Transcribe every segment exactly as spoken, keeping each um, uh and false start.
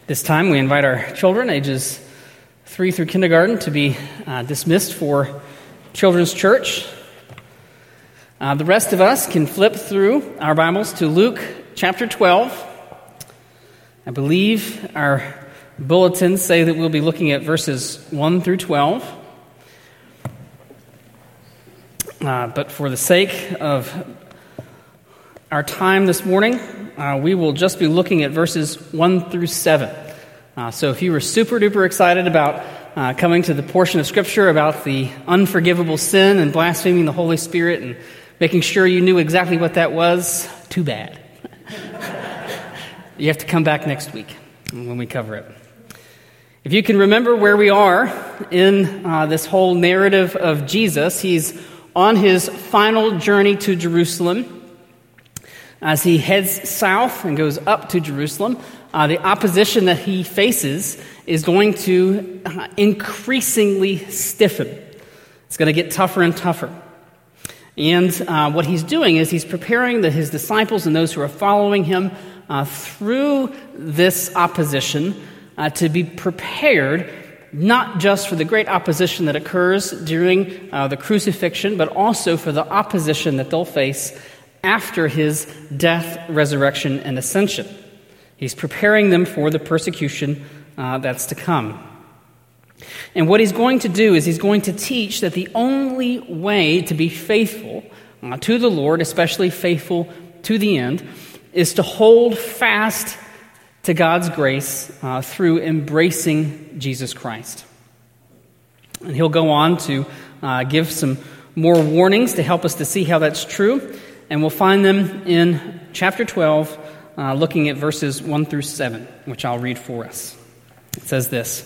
This time we invite our children, ages three through kindergarten, to be uh, dismissed for Children's Church. Uh, the rest of us can flip through our Bibles to Luke chapter twelve. I believe our bulletins say that we'll be looking at verses one through twelve. Uh, but for the sake of our time this morning, uh, we will just be looking at verses one through seven. Uh, so if you were super duper excited about uh, coming to the portion of Scripture about the unforgivable sin and blaspheming the Holy Spirit and making sure you knew exactly what that was, too bad. You have to come back next week when we cover it. If you can remember where we are in uh, this whole narrative of Jesus, he's on his final journey to Jerusalem. As he heads south and goes up to Jerusalem, uh, the opposition that he faces is going to uh, increasingly stiffen. It's going to get tougher and tougher. And uh, what he's doing is he's preparing the, his disciples and those who are following him uh, through this opposition uh, to be prepared not just for the great opposition that occurs during uh, the crucifixion, but also for the opposition that they'll face after his death, resurrection, and ascension. He's preparing them for the persecution uh, that's to come. And what he's going to do is he's going to teach that the only way to be faithful uh, to the Lord, especially faithful to the end, is to hold fast to God's grace uh, through embracing Jesus Christ. And he'll go on to uh, give some more warnings to help us to see how that's true. And we'll find them in chapter twelve, uh, looking at verses one through seven, which I'll read for us. It says this: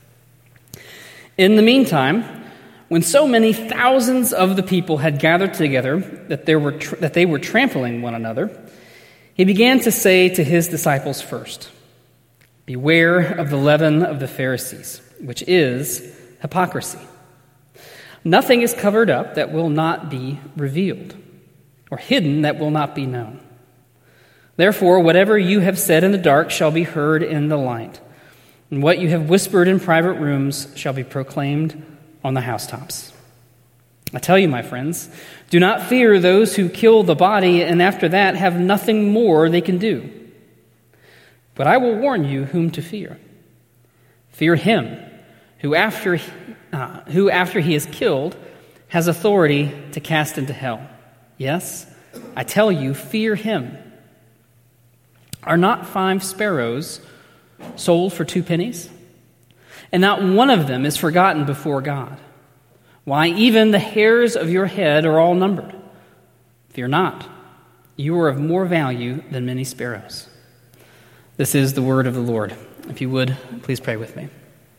In the meantime, when so many thousands of the people had gathered together that, there were tr- that they were trampling one another, he began to say to his disciples first, Beware of the leaven of the Pharisees, which is hypocrisy. Nothing is covered up that will not be revealed, or hidden that will not be known. Therefore, whatever you have said in the dark shall be heard in the light, and what you have whispered in private rooms shall be proclaimed on the housetops. I tell you, my friends, do not fear those who kill the body, and after that have nothing more they can do. But I will warn you whom to fear. Fear him who after, uh, who after he is killed has authority to cast into hell. Yes, I tell you, fear him. Are not five sparrows sold for two pennies? And not one of them is forgotten before God. Why, even the hairs of your head are all numbered. Fear not, you are of more value than many sparrows. This is the word of the Lord. If you would, please pray with me.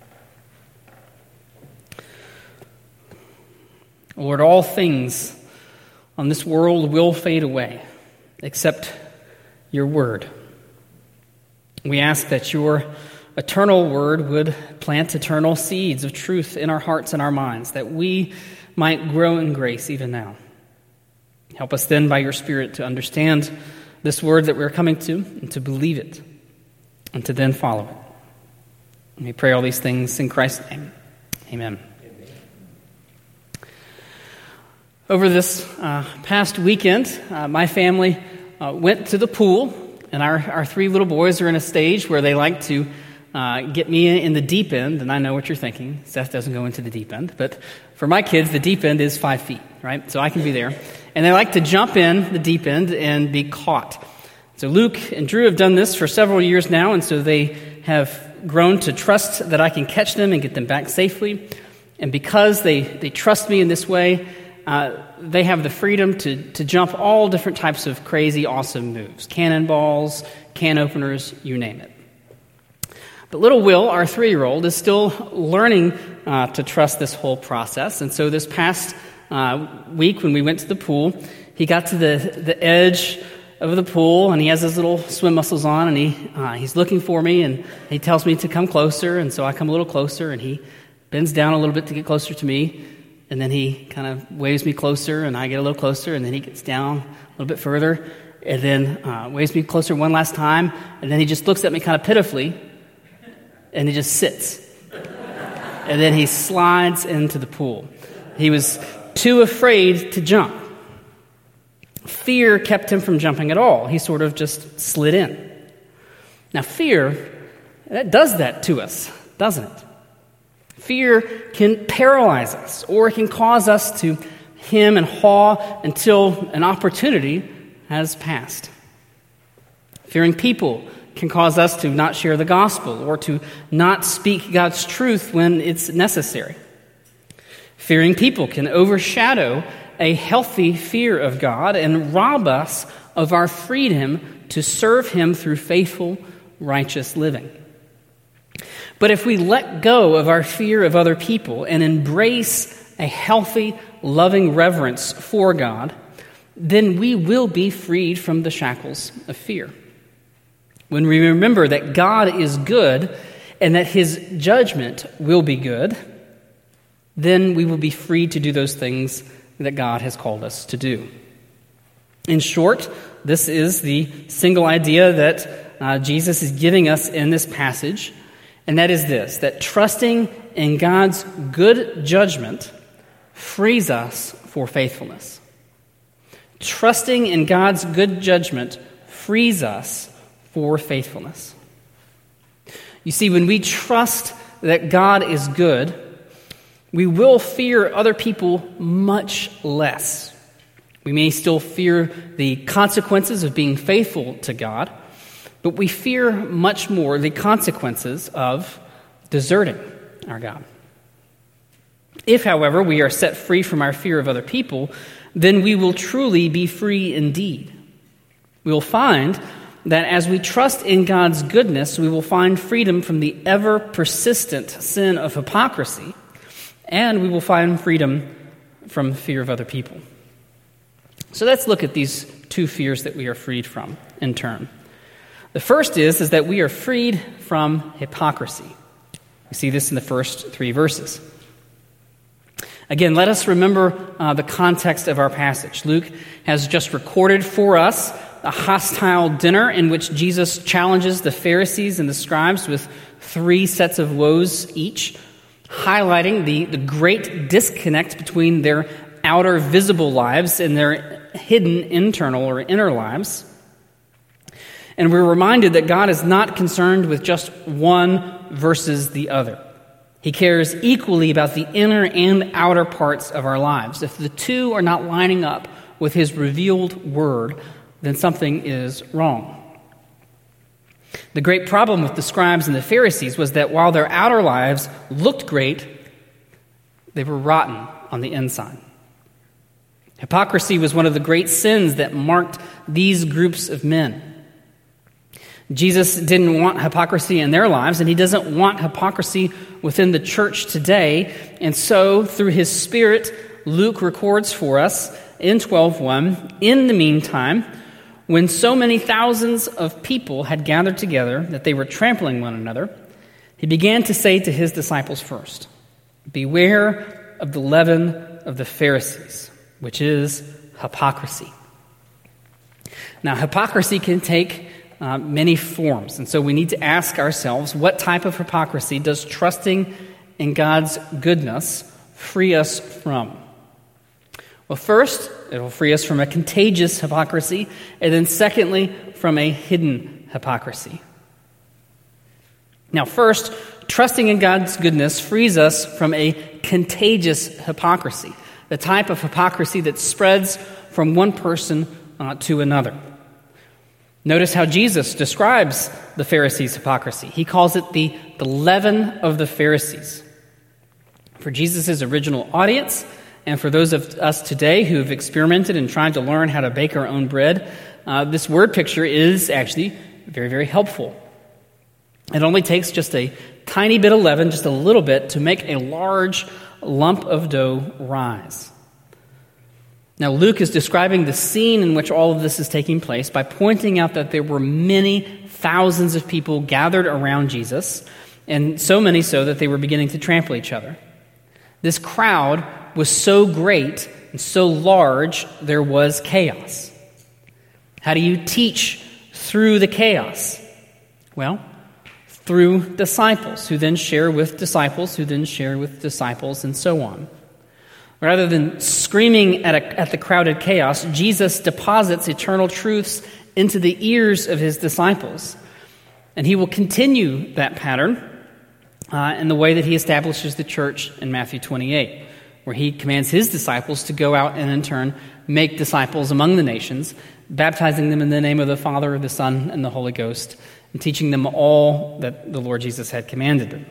Lord, all things on this world will fade away, except your word. We ask that your eternal word would plant eternal seeds of truth in our hearts and our minds, that we might grow in grace even now. Help us then by your Spirit to understand this word that we're coming to and to believe it and to then follow it. And we pray all these things in Christ's name. Amen. Over this uh, past weekend, uh, my family uh, went to the pool, and our, our three little boys are in a stage where they like to uh, get me in the deep end, and I know what you're thinking. Seth doesn't go into the deep end, but for my kids, the deep end is five feet, right? So I can be there. And they like to jump in the deep end and be caught. So Luke and Drew have done this for several years now, and so they have grown to trust that I can catch them and get them back safely. And because they, they trust me in this way, Uh, they have the freedom to, to jump all different types of crazy, awesome moves. Cannonballs, can openers, you name it. But little Will, our three-year-old, is still learning uh, to trust this whole process. And so this past uh, week when we went to the pool, he got to the, the edge of the pool, and he has his little swim muscles on, and he uh, he's looking for me, and he tells me to come closer, and so I come a little closer, and he bends down a little bit to get closer to me. And then he kind of waves me closer, and I get a little closer, and then he gets down a little bit further, and then uh, waves me closer one last time, and then he just looks at me kind of pitifully, and he just sits. And then he slides into the pool. He was too afraid to jump. Fear kept him from jumping at all. He sort of just slid in. Now, fear, that does that to us, doesn't it? Fear can paralyze us, or it can cause us to hem and haw until an opportunity has passed. Fearing people can cause us to not share the gospel or to not speak God's truth when it's necessary. Fearing people can overshadow a healthy fear of God and rob us of our freedom to serve Him through faithful, righteous living. But if we let go of our fear of other people and embrace a healthy, loving reverence for God, then we will be freed from the shackles of fear. When we remember that God is good and that His judgment will be good, then we will be free to do those things that God has called us to do. In short, this is the single idea that uh, Jesus is giving us in this passage, and that is this, that trusting in God's good judgment frees us for faithfulness. Trusting in God's good judgment frees us for faithfulness. You see, when we trust that God is good, we will fear other people much less. We may still fear the consequences of being faithful to God, but we fear much more the consequences of deserting our God. If, however, we are set free from our fear of other people, then we will truly be free indeed. We will find that as we trust in God's goodness, we will find freedom from the ever-persistent sin of hypocrisy, and we will find freedom from fear of other people. So let's look at these two fears that we are freed from in turn. The first is, is that we are freed from hypocrisy. We see this in the first three verses. Again, let us remember uh, the context of our passage. Luke has just recorded for us a hostile dinner in which Jesus challenges the Pharisees and the scribes with three sets of woes each, highlighting the, the great disconnect between their outer visible lives and their hidden internal or inner lives. And we're reminded that God is not concerned with just one versus the other. He cares equally about the inner and outer parts of our lives. If the two are not lining up with His revealed word, then something is wrong. The great problem with the scribes and the Pharisees was that while their outer lives looked great, they were rotten on the inside. Hypocrisy was one of the great sins that marked these groups of men. Jesus didn't want hypocrisy in their lives, and He doesn't want hypocrisy within the church today. And so, through His Spirit, Luke records for us in twelve one, in the meantime, when so many thousands of people had gathered together that they were trampling one another, He began to say to His disciples first, "Beware of the leaven of the Pharisees, which is hypocrisy." Now, hypocrisy can take uh, many forms, and so we need to ask ourselves, what type of hypocrisy does trusting in God's goodness free us from? Well, first, it will free us from a contagious hypocrisy, and then secondly, from a hidden hypocrisy. Now, first, trusting in God's goodness frees us from a contagious hypocrisy, the type of hypocrisy that spreads from one person uh, to another. Notice how Jesus describes the Pharisees' hypocrisy. He calls it the, the leaven of the Pharisees. For Jesus' original audience, and for those of us today who have experimented in trying to learn how to bake our own bread, uh, this word picture is actually very, very helpful. It only takes just a tiny bit of leaven, just a little bit, to make a large lump of dough rise. Now, Luke is describing the scene in which all of this is taking place by pointing out that there were many thousands of people gathered around Jesus, and so many so that they were beginning to trample each other. This crowd was so great and so large, there was chaos. How do you teach through the chaos? Well, through disciples, who then share with disciples, who then share with disciples, and so on. Rather than screaming at, a, at the crowded chaos, Jesus deposits eternal truths into the ears of his disciples. And he will continue that pattern uh, in the way that he establishes the church in Matthew twenty-eight, where he commands his disciples to go out and in turn make disciples among the nations, baptizing them in the name of the Father, the Son, and the Holy Ghost, and teaching them all that the Lord Jesus had commanded them.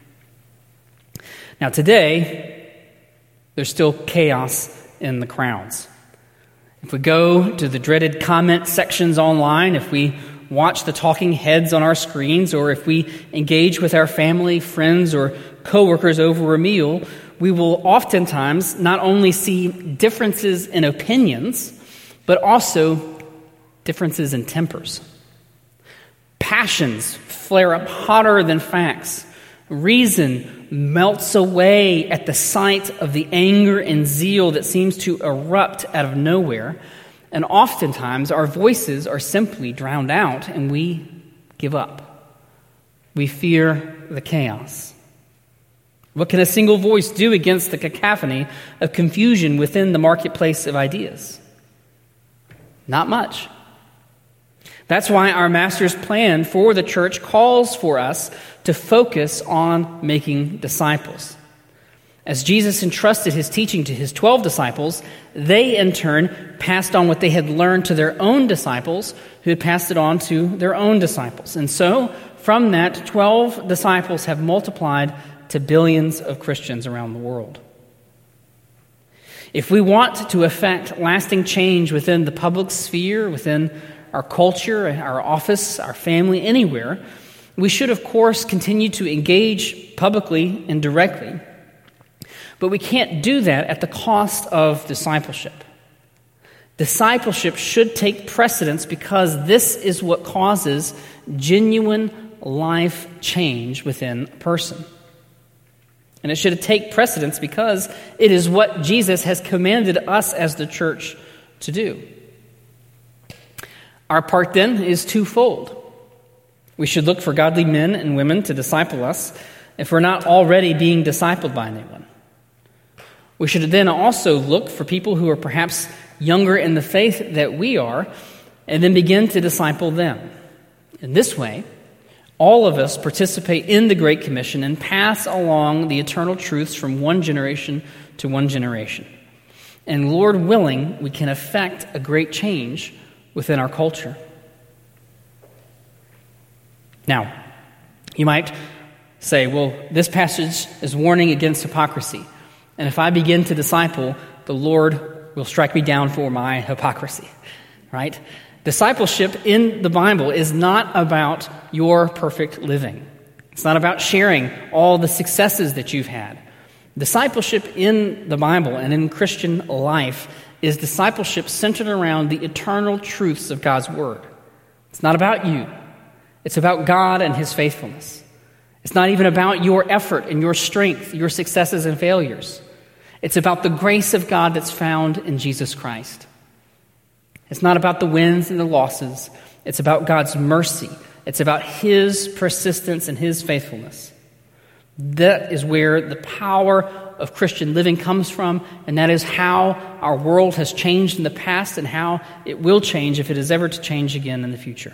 Now today, there's still chaos in the crowds. If we go to the dreaded comment sections online, if we watch the talking heads on our screens, or if we engage with our family, friends, or coworkers over a meal, we will oftentimes not only see differences in opinions, but also differences in tempers. Passions flare up hotter than facts. Reason melts away at the sight of the anger and zeal that seems to erupt out of nowhere. And oftentimes our voices are simply drowned out and we give up. We fear the chaos. What can a single voice do against the cacophony of confusion within the marketplace of ideas? Not much. That's why our Master's plan for the church calls for us to focus on making disciples. As Jesus entrusted his teaching to his twelve disciples, they in turn passed on what they had learned to their own disciples, who had passed it on to their own disciples. And so, from that, twelve disciples have multiplied to billions of Christians around the world. If we want to effect lasting change within the public sphere, within our culture, our office, our family, anywhere, we should, of course, continue to engage publicly and directly. But we can't do that at the cost of discipleship. Discipleship should take precedence because this is what causes genuine life change within a person. And it should take precedence because it is what Jesus has commanded us as the church to do. Our part then is twofold. We should look for godly men and women to disciple us if we're not already being discipled by anyone. We should then also look for people who are perhaps younger in the faith that we are, and then begin to disciple them. In this way, all of us participate in the Great Commission and pass along the eternal truths from one generation to one generation. And Lord willing, we can effect a great change within our culture. Now, you might say, well, this passage is warning against hypocrisy. And if I begin to disciple, the Lord will strike me down for my hypocrisy, right? Discipleship in the Bible is not about your perfect living. It's not about sharing all the successes that you've had. Discipleship in the Bible and in Christian life is discipleship centered around the eternal truths of God's Word. It's not about you. It's about God and His faithfulness. It's not even about your effort and your strength, your successes and failures. It's about the grace of God that's found in Jesus Christ. It's not about the wins and the losses. It's about God's mercy. It's about His persistence and His faithfulness. That is where the power of Christian living comes from, and that is how our world has changed in the past and how it will change if it is ever to change again in the future.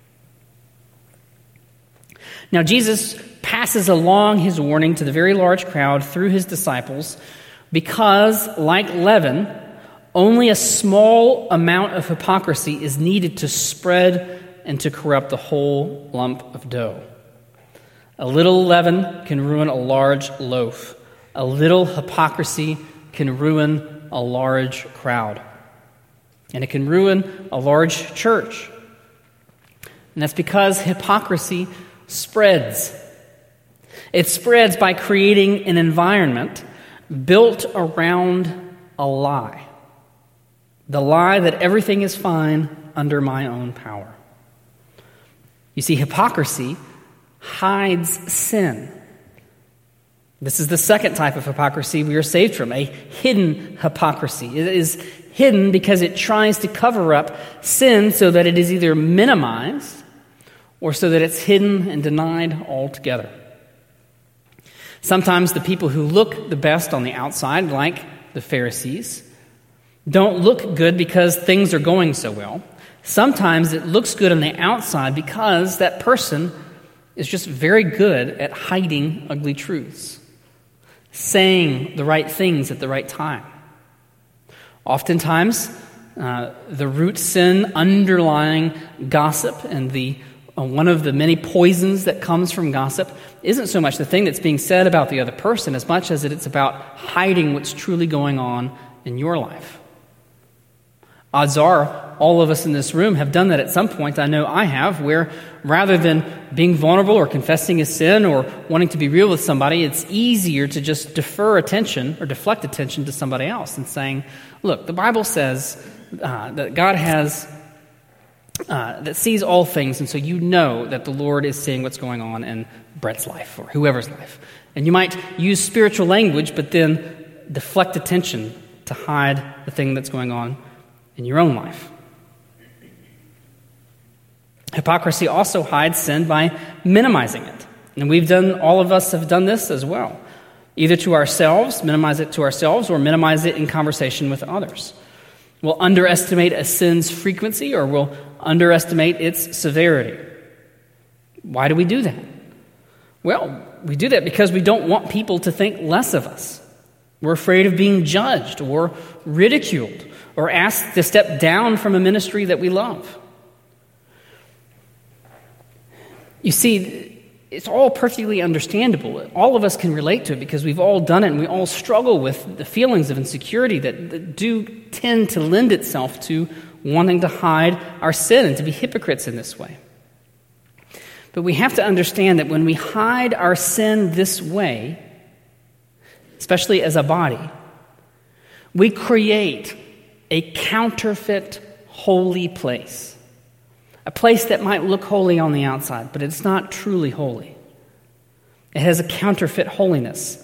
Now, Jesus passes along his warning to the very large crowd through his disciples because, like leaven, only a small amount of hypocrisy is needed to spread and to corrupt the whole lump of dough. A little leaven can ruin a large loaf. A little hypocrisy can ruin a large crowd. And it can ruin a large church. And that's because hypocrisy spreads. It spreads by creating an environment built around a lie. The lie that everything is fine under my own power. You see, hypocrisy hides sin. This is the second type of hypocrisy we are saved from, a hidden hypocrisy. It is hidden because it tries to cover up sin so that it is either minimized or so that it's hidden and denied altogether. Sometimes the people who look the best on the outside, like the Pharisees, don't look good because things are going so well. Sometimes it looks good on the outside because that person is just very good at hiding ugly truths, saying the right things at the right time. Oftentimes, uh, the root sin underlying gossip and the uh, one of the many poisons that comes from gossip isn't so much the thing that's being said about the other person as much as it's about hiding what's truly going on in your life. Odds are, all of us in this room have done that at some point. I know I have, where rather than being vulnerable or confessing a sin or wanting to be real with somebody, it's easier to just defer attention or deflect attention to somebody else and saying, look, the Bible says uh, that God has, uh, that sees all things, and so you know that the Lord is seeing what's going on in Brett's life or whoever's life. And you might use spiritual language, but then deflect attention to hide the thing that's going on in your own life. Hypocrisy also hides sin by minimizing it. And we've done, all of us have done this as well. Either to ourselves, minimize it to ourselves, or minimize it in conversation with others. We'll underestimate a sin's frequency, or we'll underestimate its severity. Why do we do that? Well, we do that because we don't want people to think less of us. We're afraid of being judged or ridiculed or asked to step down from a ministry that we love. You see, it's all perfectly understandable. All of us can relate to it because we've all done it, and we all struggle with the feelings of insecurity that, that do tend to lend itself to wanting to hide our sin and to be hypocrites in this way. But we have to understand that when we hide our sin this way, especially as a body, we create a counterfeit holy place. A place that might look holy on the outside, but it's not truly holy. It has a counterfeit holiness.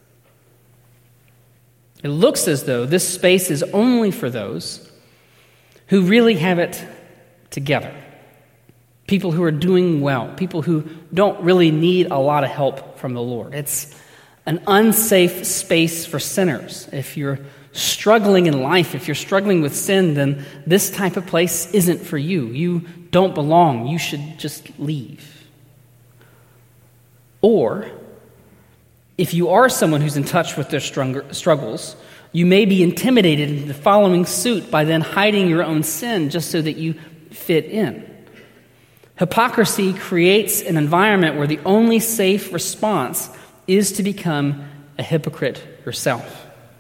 It looks as though this space is only for those who really have it together. People who are doing well. People who don't really need a lot of help from the Lord. It's an unsafe space for sinners. If you're struggling in life, if you're struggling with sin, then this type of place isn't for you. You don't belong. You should just leave. Or, if you are someone who's in touch with their struggles, you may be intimidated into following suit by then hiding your own sin just so that you fit in. Hypocrisy creates an environment where the only safe response is to become a hypocrite yourself.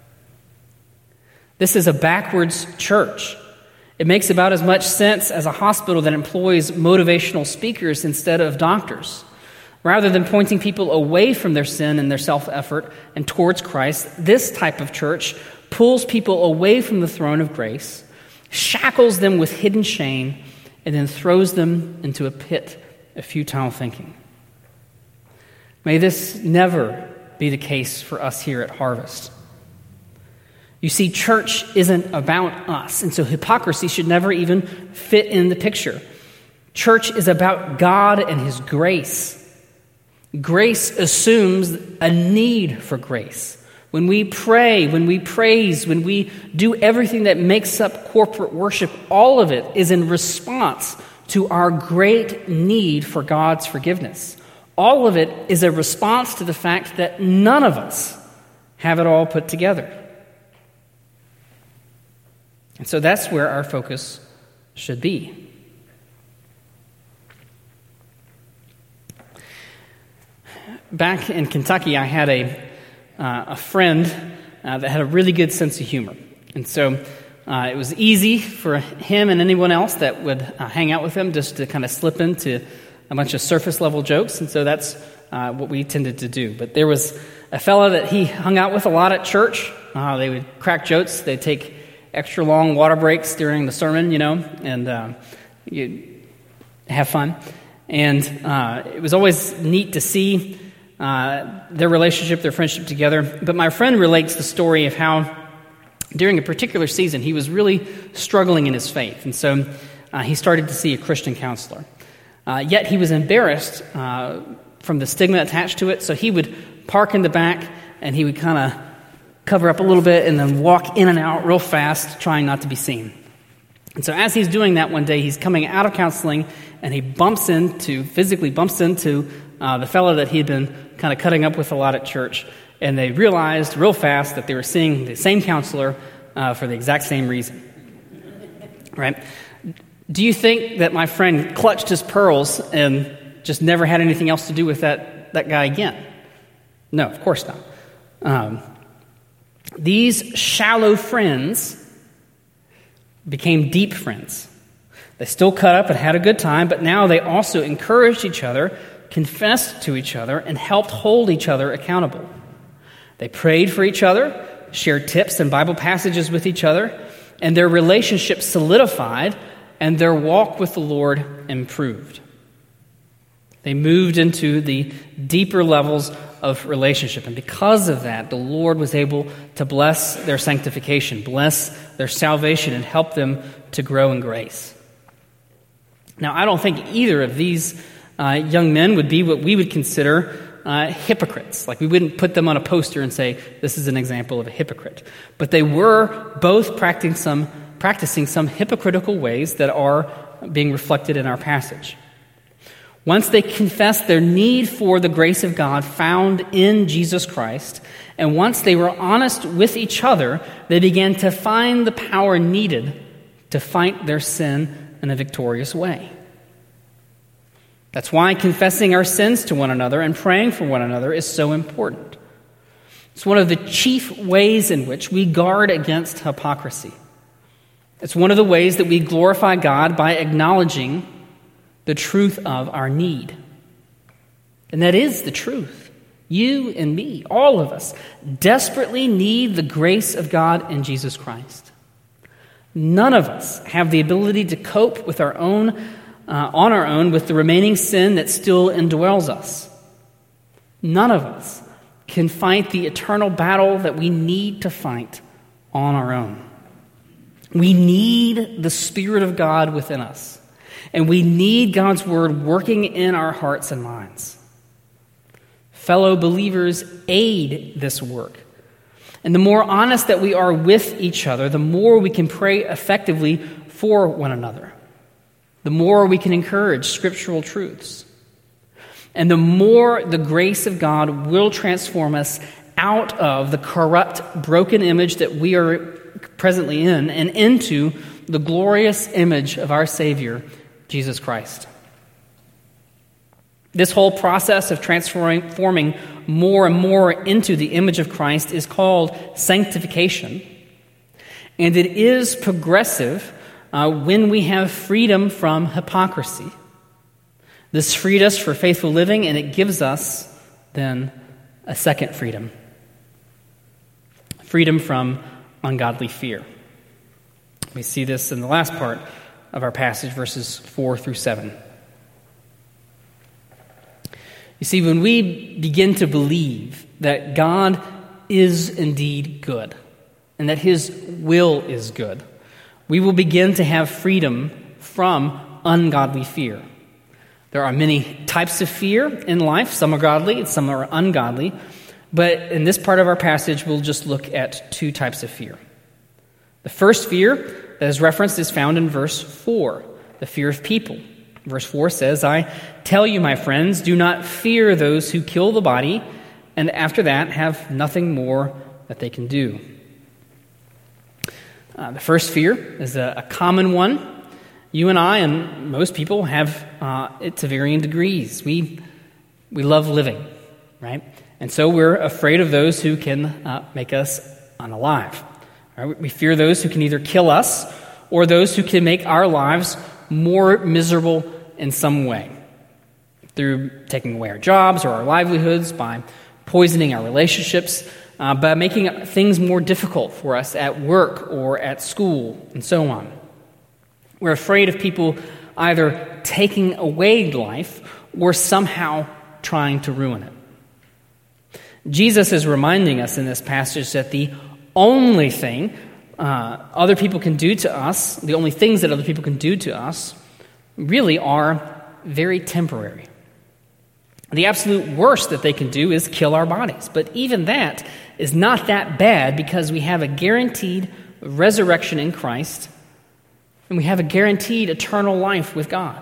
This is a backwards church. It makes about as much sense as a hospital that employs motivational speakers instead of doctors. Rather than pointing people away from their sin and their self-effort and towards Christ, this type of church pulls people away from the throne of grace, shackles them with hidden shame, and then throws them into a pit of futile thinking. May this never be the case for us here at Harvest. You see, church isn't about us, and so hypocrisy should never even fit in the picture. Church is about God and His grace. Grace assumes a need for grace. When we pray, when we praise, when we do everything that makes up corporate worship, all of it is in response to our great need for God's forgiveness. All of it is a response to the fact that none of us have it all put together. And so that's where our focus should be. Back in Kentucky, I had a uh, a friend uh, that had a really good sense of humor. And so uh, it was easy for him and anyone else that would uh, hang out with him just to kind of slip into a bunch of surface-level jokes. And so that's uh, what we tended to do. But there was a fella that he hung out with a lot at church. Uh, they would crack jokes. They'd take extra long water breaks during the sermon, you know, and uh, you have fun. And uh, it was always neat to see uh, their relationship, their friendship together. But my friend relates the story of how during a particular season he was really struggling in his faith. And so uh, he started to see a Christian counselor. Uh, yet he was embarrassed uh, from the stigma attached to it, so he would park in the back and he would kind of cover up a little bit and then walk in and out real fast, trying not to be seen. And so as he's doing that one day, he's coming out of counseling and he bumps into, physically bumps into uh, the fellow that he'd been kind of cutting up with a lot at church. And they realized real fast that they were seeing the same counselor uh, for the exact same reason. Right? Do you think that my friend clutched his pearls and just never had anything else to do with that, that guy again? No, of course not. Um, these shallow friends became deep friends. They still cut up and had a good time, but now they also encouraged each other, confessed to each other, and helped hold each other accountable. They prayed for each other, shared tips and Bible passages with each other, and their relationship solidified and their walk with the Lord improved. They moved into the deeper levels of relationship. And because of that, the Lord was able to bless their sanctification, bless their salvation, and help them to grow in grace. Now, I don't think either of these uh, young men would be what we would consider uh, hypocrites. Like, we wouldn't put them on a poster and say, this is an example of a hypocrite. But they were both practicing some practicing some hypocritical ways that are being reflected in our passage. Once they confessed their need for the grace of God found in Jesus Christ, and once they were honest with each other, they began to find the power needed to fight their sin in a victorious way. That's why confessing our sins to one another and praying for one another is so important. It's one of the chief ways in which we guard against hypocrisy. It's one of the ways that we glorify God by acknowledging the truth of our need. And that is the truth. You and me, all of us, desperately need the grace of God in Jesus Christ. None of us have the ability to cope with our own, uh, on our own with the remaining sin that still indwells us. None of us can fight the eternal battle that we need to fight on our own. We need the Spirit of God within us, and we need God's Word working in our hearts and minds. Fellow believers aid this work. And the more honest that we are with each other, the more we can pray effectively for one another. The more we can encourage scriptural truths. And the more the grace of God will transform us out of the corrupt, broken image that we are presently in and into the glorious image of our Savior, Jesus Christ. This whole process of transforming more and more into the image of Christ is called sanctification. And it is progressive uh, when we have freedom from hypocrisy. This freed us for faithful living, and it gives us, then, a second freedom. Freedom from ungodly fear. We see this in the last part of our passage, verses four through seven. You see, when we begin to believe that God is indeed good and that His will is good, we will begin to have freedom from ungodly fear. There are many types of fear in life. Some are godly and some are ungodly. But in this part of our passage, we'll just look at two types of fear. The first fear that is referenced is found in verse four, the fear of people. Verse four says, I tell you, my friends, do not fear those who kill the body, and after that have nothing more that they can do. Uh, the first fear is a, a common one. You and I and most people have uh, it to varying degrees. We we love living, right? And so we're afraid of those who can uh, make us unalive. Right? We fear those who can either kill us or those who can make our lives more miserable in some way, through taking away our jobs or our livelihoods, by poisoning our relationships, uh, by making things more difficult for us at work or at school, and so on. We're afraid of people either taking away life or somehow trying to ruin it. Jesus is reminding us in this passage that the only thing uh, other people can do to us, the only things that other people can do to us, really are very temporary. The absolute worst that they can do is kill our bodies. But even that is not that bad because we have a guaranteed resurrection in Christ and we have a guaranteed eternal life with God.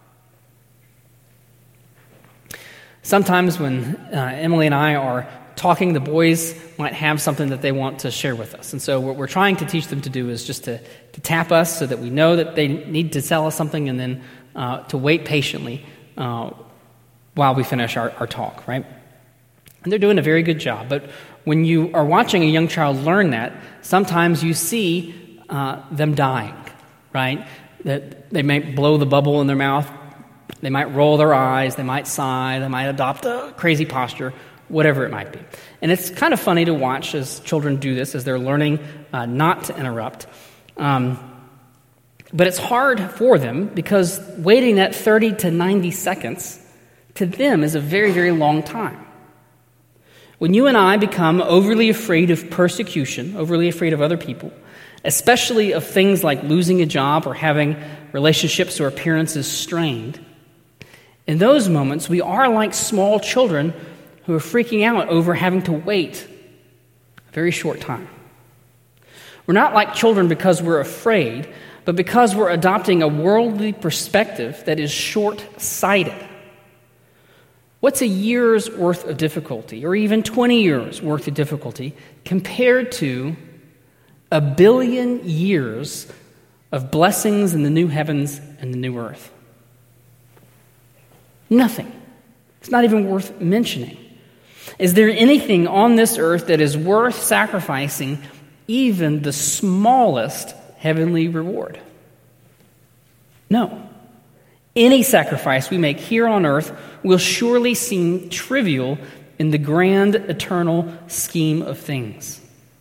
Sometimes when uh, Emily and I are talking, the boys might have something that they want to share with us. And so what we're trying to teach them to do is just to, to tap us so that we know that they need to tell us something and then uh, to wait patiently uh, while we finish our, our talk, right? And they're doing a very good job. But when you are watching a young child learn that, sometimes you see uh, them dying, right? That they might blow the bubble in their mouth. They might roll their eyes, they might sigh, they might adopt a crazy posture, whatever it might be. And it's kind of funny to watch as children do this, as they're learning uh, not to interrupt. Um, but it's hard for them because waiting that thirty to ninety seconds to them is a very, very long time. When you and I become overly afraid of persecution, overly afraid of other people, especially of things like losing a job or having relationships or appearances strained, in those moments, we are like small children who are freaking out over having to wait a very short time. We're not like children because we're afraid, but because we're adopting a worldly perspective that is short-sighted. What's a year's worth of difficulty, or even twenty years worth of difficulty, compared to a billion years of blessings in the new heavens and the new earth? Nothing. It's not even worth mentioning. Is there anything on this earth that is worth sacrificing even the smallest heavenly reward? No. Any sacrifice we make here on earth will surely seem trivial in the grand eternal scheme of things.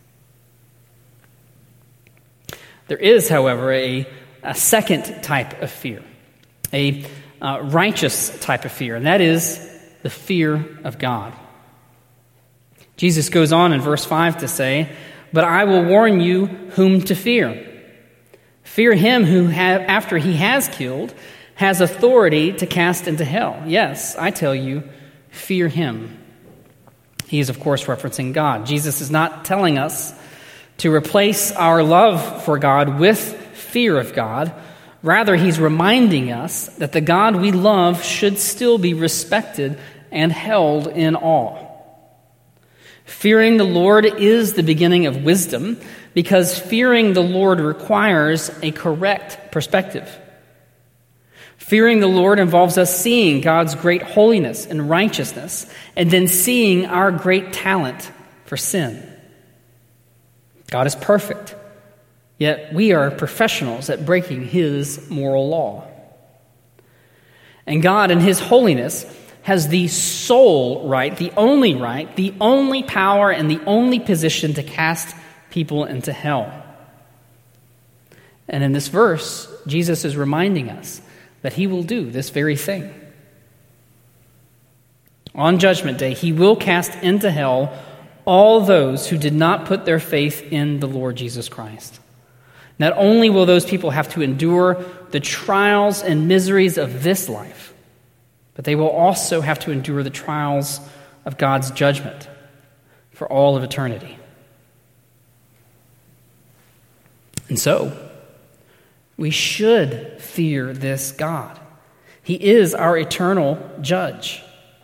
There is, however, a, a second type of fear, a Uh, righteous type of fear, and that is the fear of God. Jesus goes on in verse five to say, "But I will warn you whom to fear. Fear him who, ha- after he has killed, has authority to cast into hell. Yes, I tell you, fear him." He is, of course, referencing God. Jesus is not telling us to replace our love for God with fear of God. Rather, he's reminding us that the God we love should still be respected and held in awe. Fearing the Lord is the beginning of wisdom because fearing the Lord requires a correct perspective. Fearing the Lord involves us seeing God's great holiness and righteousness and then seeing our great talent for sin. God is perfect. Yet we are professionals at breaking his moral law. And God in his holiness has the sole right, the only right, the only power, and the only position to cast people into hell. And in this verse, Jesus is reminding us that he will do this very thing. On Judgment Day, he will cast into hell all those who did not put their faith in the Lord Jesus Christ. Not only will those people have to endure the trials and miseries of this life, but they will also have to endure the trials of God's judgment for all of eternity. And so, we should fear this God. He is our eternal judge.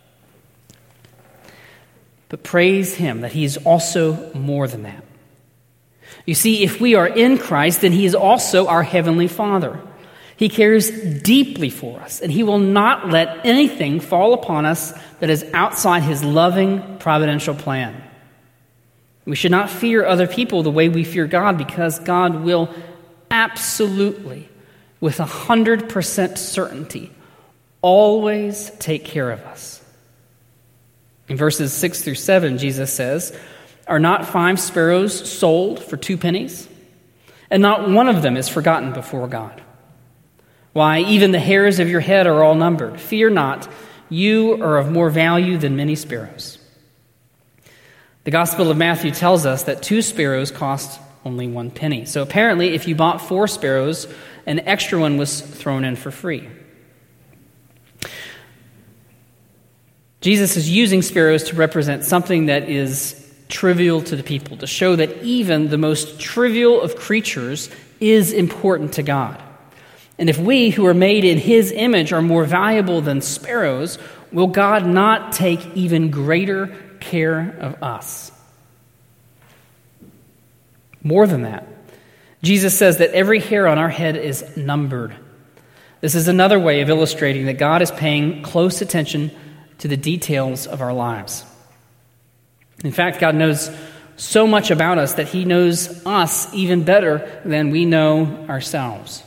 But praise him that he is also more than that. You see, if we are in Christ, then he is also our heavenly Father. He cares deeply for us, and he will not let anything fall upon us that is outside his loving, providential plan. We should not fear other people the way we fear God, because God will absolutely, with a hundred percent certainty, always take care of us. In verses six through seven, Jesus says, "Are not five sparrows sold for two pennies? And not one of them is forgotten before God. Why, even the hairs of your head are all numbered. Fear not, you are of more value than many sparrows." The Gospel of Matthew tells us that two sparrows cost only one penny. So apparently, if you bought four sparrows, an extra one was thrown in for free. Jesus is using sparrows to represent something that is trivial to the people, to show that even the most trivial of creatures is important to God. And if we who are made in his image are more valuable than sparrows, will God not take even greater care of us? More than that, Jesus says that every hair on our head is numbered. This is another way of illustrating that God is paying close attention to the details of our lives. In fact, God knows so much about us that he knows us even better than we know ourselves.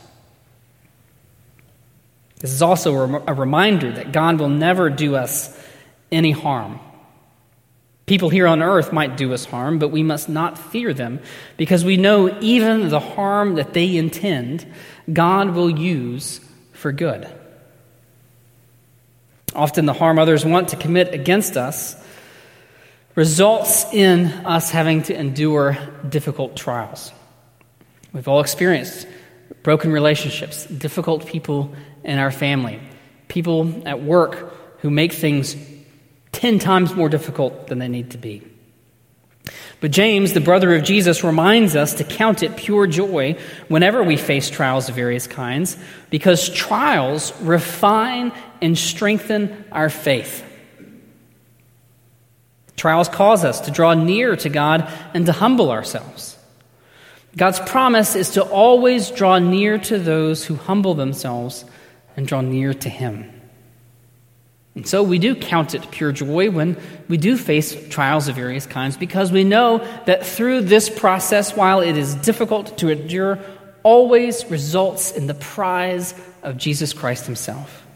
This is also a reminder that God will never do us any harm. People here on earth might do us harm, but we must not fear them, because we know even the harm that they intend, God will use for good. Often the harm others want to commit against us results in us having to endure difficult trials. We've all experienced broken relationships, difficult people in our family, people at work who make things ten times more difficult than they need to be. But James, the brother of Jesus, reminds us to count it pure joy whenever we face trials of various kinds, because trials refine and strengthen our faith. Trials cause us to draw near to God and to humble ourselves. God's promise is to always draw near to those who humble themselves and draw near to him. And so we do count it pure joy when we do face trials of various kinds, because we know that through this process, while it is difficult to endure, always results in the prize of Jesus Christ himself.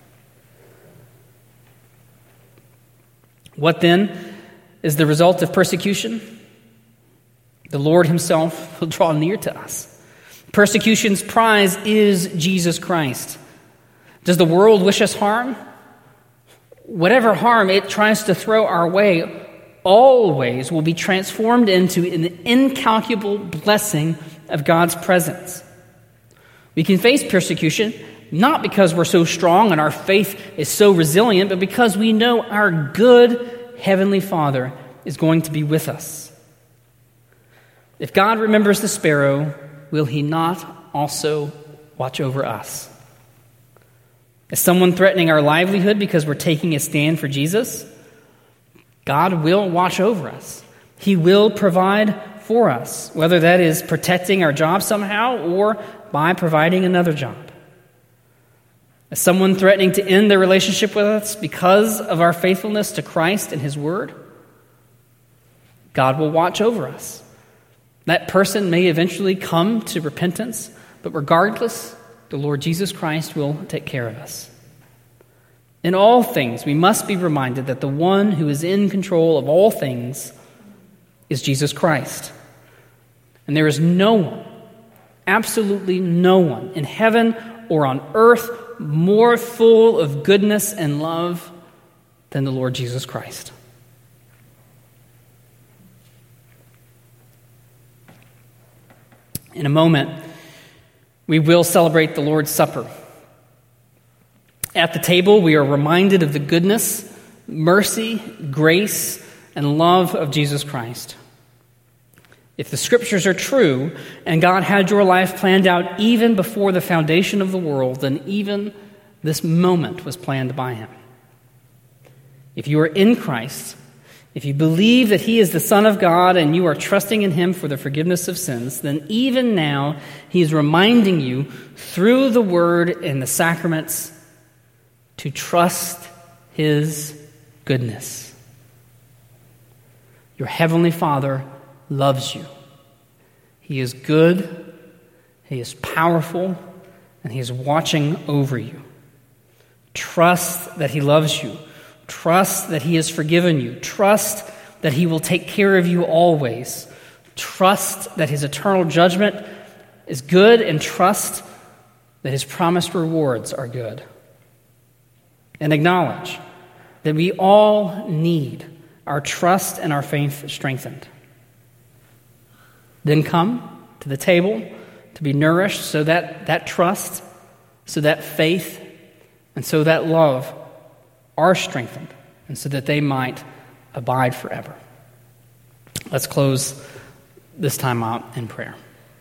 What then is the result of persecution? The Lord himself will draw near to us. Persecution's prize is Jesus Christ. Does the world wish us harm? Whatever harm it tries to throw our way always will be transformed into an incalculable blessing of God's presence. We can face persecution not because we're so strong and our faith is so resilient, but because we know our good Heavenly Father is going to be with us. If God remembers the sparrow, will he not also watch over us? Is someone threatening our livelihood because we're taking a stand for Jesus? God will watch over us. He will provide for us, whether that is protecting our job somehow or by providing another job. Is someone threatening to end their relationship with us because of our faithfulness to Christ and his word? God will watch over us. That person may eventually come to repentance, but regardless, the Lord Jesus Christ will take care of us. In all things, we must be reminded that the one who is in control of all things is Jesus Christ. And there is no one, absolutely no one, in heaven or on earth more full of goodness and love than the Lord Jesus Christ. In a moment, we will celebrate the Lord's Supper. At the table, we are reminded of the goodness, mercy, grace, and love of Jesus Christ. If the Scriptures are true, and God had your life planned out even before the foundation of the world, then even this moment was planned by him. If you are in Christ, if you believe that he is the Son of God and you are trusting in him for the forgiveness of sins, then even now he is reminding you through the word and the sacraments to trust his goodness. Your heavenly Father loves you. He is good, he is powerful, and he is watching over you. Trust that he loves you. Trust that he has forgiven you. Trust that he will take care of you always. Trust that his eternal judgment is good, and trust that his promised rewards are good. And acknowledge that we all need our trust and our faith strengthened. Then come to the table to be nourished so that that trust, so that faith, and so that love are strengthened and so that they might abide forever. Let's close this time out in prayer.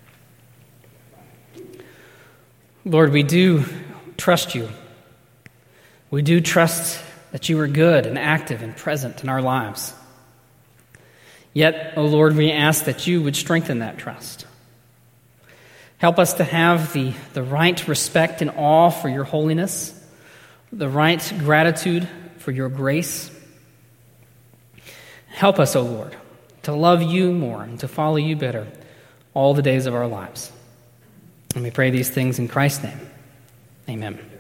Lord, we do trust you. We do trust that you are good and active and present in our lives. Yet, O Lord, we ask that you would strengthen that trust. Help us to have the, the right respect and awe for your holiness, the right gratitude for your grace. Help us, O Lord, to love you more and to follow you better all the days of our lives. And we pray these things in Christ's name. Amen.